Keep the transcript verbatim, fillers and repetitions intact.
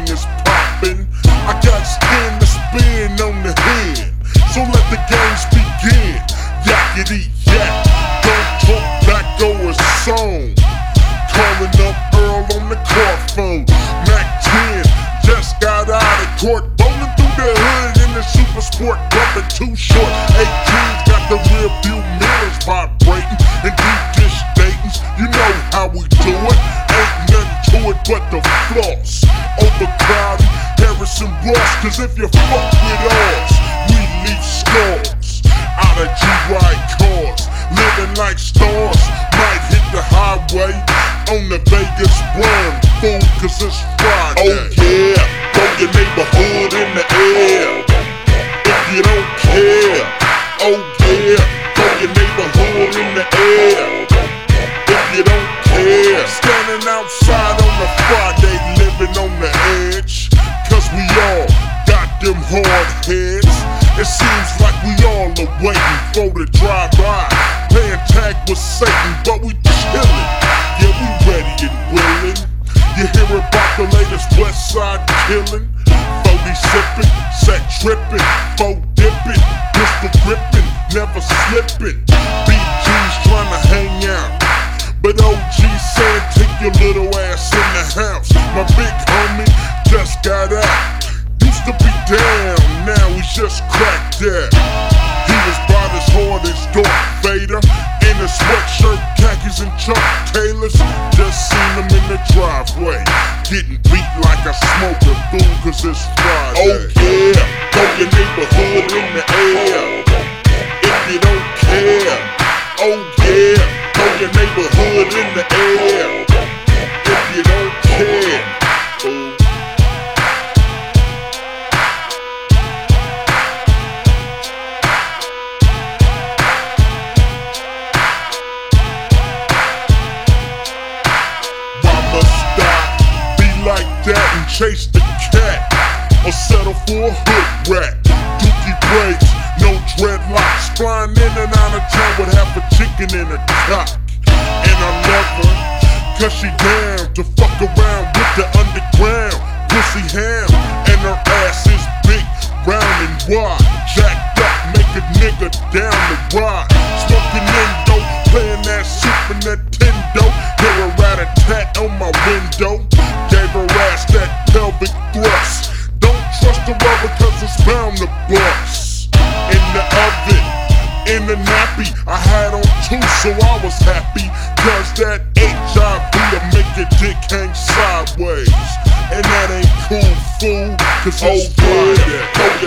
thing is poppin'. I got skin to spin on the head, so let the games begin. Yakety yak, don't talk back over a song. Calling up Earl on the car phone. Mac ten just got out of court, bowling through the hood in the super sport, bumping too short. eighteens got the rear view mirrors vibrating and deep dish datings. You know how we do it, ain't nothing to it but the floss. Overcrowded, Harrison Ross, cause if you fuck with ours, we leave scars. Out of G-Ride cars, living like stars, might hit the highway on the Vegas run, fool, cause it's Friday. Oh yeah, throw your neighborhood in the air if you don't care. Oh yeah, throw your neighborhood in the air if you don't care. Standing outside on a Friday, living on the edge, cause we all got them hard heads. It seems like we all are waiting for the drive-by, playing tag with Satan, but we chillin'. Yeah, we ready and willin'. You hear about the latest West Side killin'? forty sippin', set trippin', four dippin', pistol grippin', never slippin'. B G's tryna hang out, but O G said take your little ass in the house. My big homie just got out. Used to be down, now he's just cracked out. He was about as hard as Darth Vader, in a sweatshirt, khakis and Chuck Taylors. Just seen him in the driveway, getting beat like a smoker fool, cause it's Friday. Oh yeah, throw your neighborhood in the air if you don't care. Oh yeah, throw your neighborhood in the air if you don't care. Ooh. Like that and chase the cat, or settle for a hood rat. Dookie braids, no dreadlocks, flying in and out of town with half a chicken in a cock. And I love her, cause she down to fuck around with the underground pussy ham, and her ass is big, round and wide, jacked up, make a nigga down the ride. Smoking Indo, playing that Super Nintendo, hear a rat-a-tat on my window. Gave her ass that pelvic thrust. Don't trust the rubber cause it's bound to bust. In the oven, in the nappy, I had on two so I was happy, cause that H I V'll make your dick hang sideways. And that ain't cool, fool, cause it's Friday.